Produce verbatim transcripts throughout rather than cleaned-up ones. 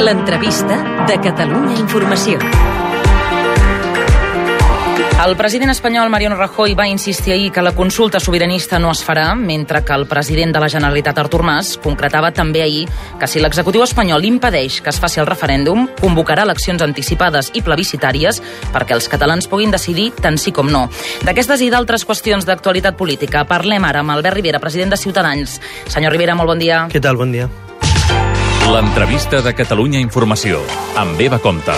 L'entrevista de Catalunya Informació. El president espanyol Mariano Rajoy va insistir ahir que la consulta sobiranista no es farà, mentre que el president de la Generalitat, Artur Mas, concretava també ahir que si l'executiu espanyol impedeix que es faci el referèndum, convocarà eleccions anticipades i plebiscitàries perquè els catalans puguin decidir tant sí com no. D'aquestes i d'altres qüestions d'actualitat política parlem ara amb Albert Rivera, president de Ciutadans. Senyor Rivera, molt bon dia. Què tal? Bon dia. L'entrevista de Catalunya Informació, amb Eva Compte.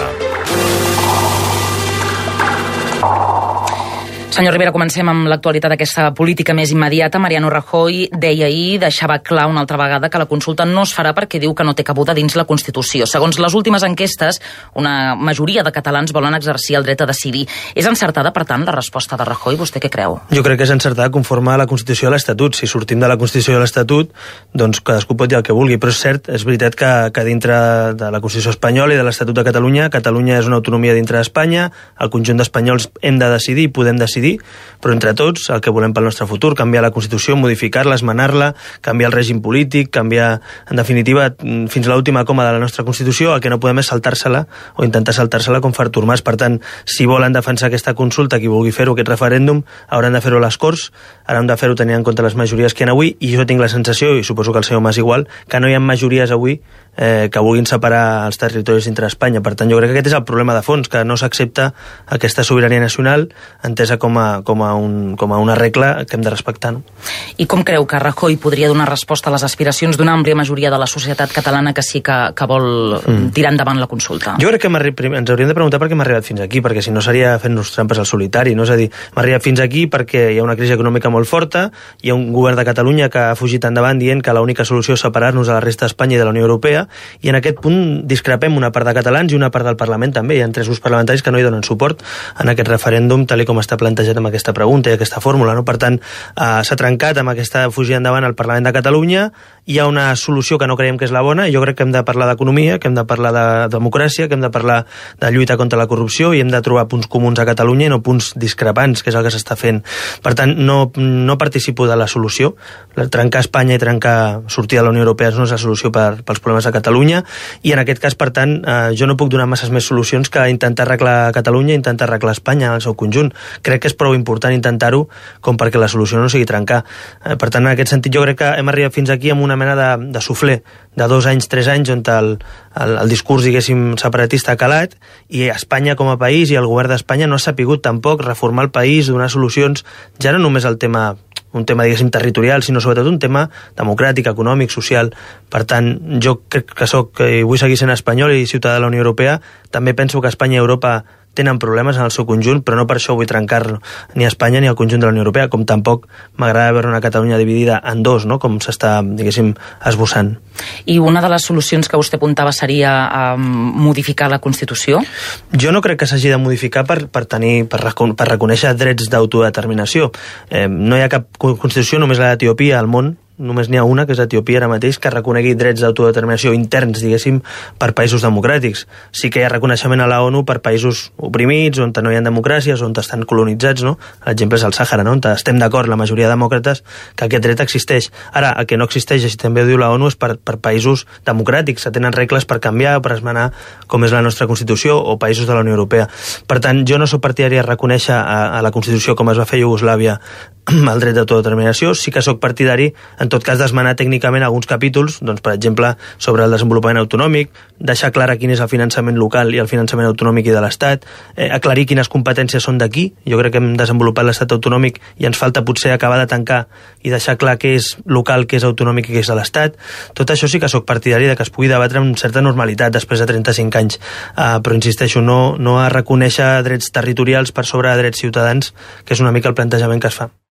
Senyor Rivera, comencem amb l'actualitat d'aquesta política més immediata. Mariano Rajoy deia ahir, deixava clar una altra vegada que la consulta no es farà perquè diu que no té cabuda dins la Constitució. Segons les últimes enquestes, una majoria de catalans volen exercir el dret a decidir. És encertada, per tant, la resposta de Rajoy? Vostè què creu? Jo crec que és encertada conforme a la Constitució i l'Estatut. Si sortim de la Constitució i l'Estatut, doncs cadascú pot dir el que vulgui. Però és cert, és veritat que, que dintre de la Constitució espanyola i de l'Estatut de Catalunya, Catalunya és una autonomia dintre d'Espanya, el conjunt d'espanyols hem de decidir i podem decidir, però entre tots el que volem pel nostre futur, canviar la Constitució, modificar-la, esmenar-la, canviar el règim polític, canviar, en definitiva, fins a l'última coma de la nostra Constitució. El que no podem és saltar-se-la o intentar saltar-se-la com fa Artur Mas. Per tant, si volen defensar aquesta consulta, qui vulgui fer-ho, aquest referèndum, hauran de fer-ho a les Corts, hauran de fer-ho tenint en compte les majories que hi ha avui, i jo tinc la sensació, i suposo que el senyor Mas igual, que no hi ha majories avui eh, que vulguin separar els territoris dintre d'Espanya. Per tant, jo crec que aquest és el problema de fons, que no s'accepta aquesta sobirania nacional entesa com a, com a, un, com a una regla que hem de respectar. No? I com creu que Rajoy podria donar resposta a les aspiracions d'una àmplia majoria de la societat catalana que sí que, que vol mm. tirar endavant la consulta? Jo crec que ens hauríem de preguntar per què hem arribat fins aquí, perquè si no seria fent-nos trampes al solitari, no? És a dir, hem arribat fins aquí perquè hi ha una crisi econòmica molt forta, hi ha un govern de Catalunya que ha fugit endavant dient que l'única solució és separar-nos de la resta d'Espanya i de la Unió Europea, i en aquest punt discrepem una part de catalans i una part del Parlament també. Hi ha tres grups parlamentaris que no hi donen suport en aquest referèndum tal com està plantejat amb aquesta pregunta i aquesta fórmula. No? Per tant, eh, s'ha trencat amb aquesta fugida endavant al Parlament de Catalunya. Hi ha una solució que no creiem que és la bona, i jo crec que hem de parlar d'economia, que hem de parlar de democràcia, que hem de parlar de lluita contra la corrupció, i hem de trobar punts comuns a Catalunya i no punts discrepants, que és el que s'està fent. Per tant, no, no participo de la solució. Trencar Espanya i trencar, sortir de la Unió Europea no és la solució per, pels problemes de Catalunya, i en aquest cas, per tant, eh, jo no puc donar masses més solucions que intentar arreglar Catalunya i intentar arreglar Espanya en el seu conjunt. Crec que és prou important intentar-ho com perquè la solució no sigui trencar. Eh, per tant, en aquest sentit, jo crec que hem arribat fins aquí amb una mena de, de suflé de dos anys, tres anys, on el, el, el discurs, diguéssim, separatista ha calat, i Espanya com a país i el govern d'Espanya no ha sapigut tampoc reformar el país, donar solucions, ja no només al tema un tema, diguéssim, territorial, sinó sobretot un tema democràtic, econòmic, social. Per tant, jo crec que soc, i vull seguir sent espanyol i ciutadà de la Unió Europea, també penso que Espanya i Europa tenen problemes en el seu conjunt, però no per això vull trencar ni Espanya ni el conjunt de la Unió Europea, com tampoc m'agrada veure una Catalunya dividida en dos, no? Com s'està, diguéssim, esbossant. I una de les solucions que vostè apuntava seria um, modificar la Constitució? Jo no crec que s'hagi de modificar per, per, tenir, per, per reconèixer drets d'autodeterminació. Eh, no hi ha cap Constitució, només la d'Etiòpia al món, només n'hi ha una, que és Etiòpia ara mateix, que reconegui drets d'autodeterminació interns, diguéssim, per països democràtics. Sí que hi ha reconeixement a la ONU per països oprimits, on no hi ha democràcies, on estan colonitzats, no? L'exemple és el Sàhara, no? On estem d'acord, la majoria de demòcrates, que aquest dret existeix. Ara, el que no existeix, així també ho diu la ONU, és per, per països democràtics, que tenen regles per canviar, per esmenar com és la nostra Constitució, o països de la Unió Europea. Per tant, jo no soc partidari de reconèixer a, a la Constitució, com es va fer a Iugoslàvia, el dret d'autodeterminació. Sí que soc partidari, en tot cas, d'esmenar tècnicament alguns capítols, doncs, per exemple, sobre el desenvolupament autonòmic, deixar clara quin és el finançament local i el finançament autonòmic i de l'Estat, eh, aclarir quines competències són d'aquí. Jo crec que hem desenvolupat l'Estat autonòmic i ens falta potser acabar de tancar i deixar clar què és local, què és autonòmic i què és de l'Estat. Tot això sí que soc partidari de que es pugui debatre amb certa normalitat després de trenta-cinc anys. Uh, però insisteixo, no, no a reconèixer drets territorials per sobre de drets ciutadans, que és una mica el plantejament que es fa.